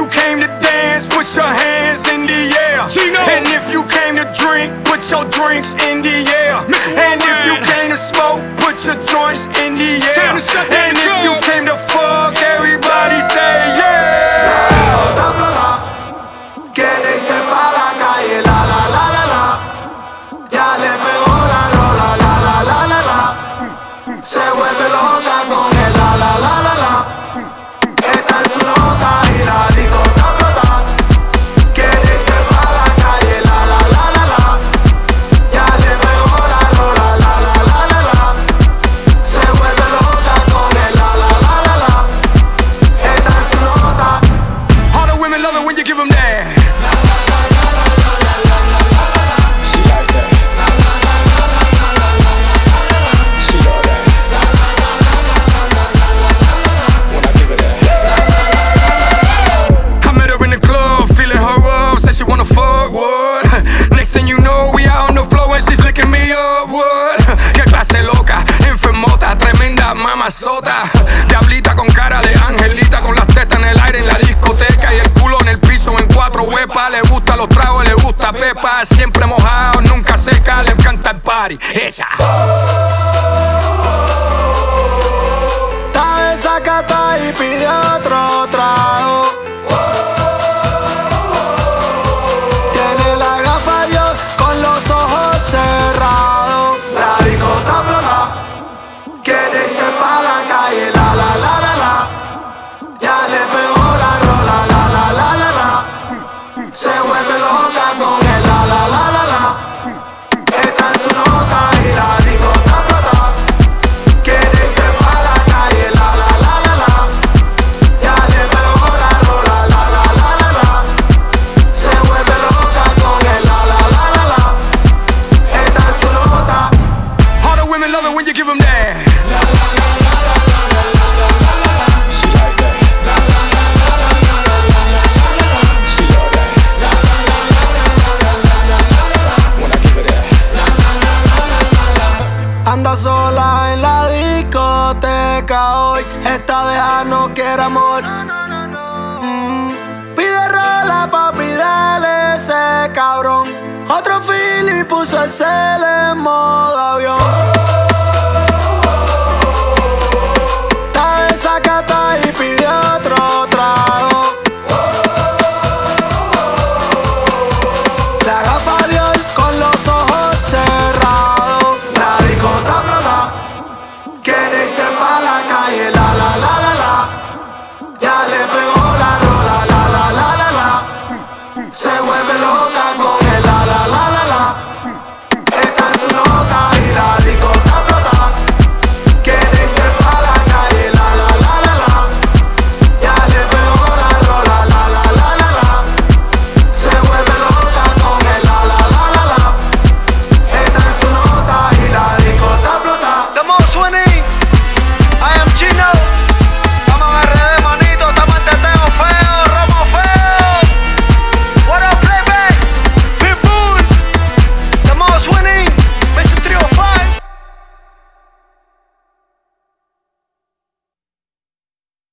came to dance, put your hands in the air. Chino. And if you came to drink, put your drinks in the air. And if you came to smoke, put your joints in the air. And if you came to fuck, everybody say yeah. Que le hice pa' la calle, la la la la la. Ya le pegó la rola, la la la la la. Se vuelve loca con el la la la la la. Está en su nota y la disco está explota. Que le hice pa' la calle, la la la la la. Ya le pegó la rola, la la la la la. Se vuelve loca con el la la la la la. Está en su nota. All the women love it when you give them that. She wanna fuck, what? Next thing you know, we out on the floor and she's licking me up, what? Qué clase loca, enfermota, tremenda mamazota. Diablita con cara de angelita, con las tetas en el aire en la discoteca y el culo en el piso en 4 huepas. Le gustan los tragos, le gusta Pepa. Siempre mojado, nunca seca, le encanta el party. Echa. Está desacata y pide otro trago. Cerrado, la disco está explota. Que le hice pa' la calle, la la la la la. Ya le pegó la rola, la la la la la. Se vuelve loca con el la la la la la. Está en su nota y la disco está explota. Que le hice pa' la calle, la la la la la. Ya le pegó la rola, la la la la la. Se vuelve loca con el la la la la la. All the women love it when you give them that. She like that. She love that. When I give her that. Anda sola en la discoteca hoy. Esta deja no quiere amor. Pide rola, papi, dale ese cabrón. Otro fili puso el cel en modo avión.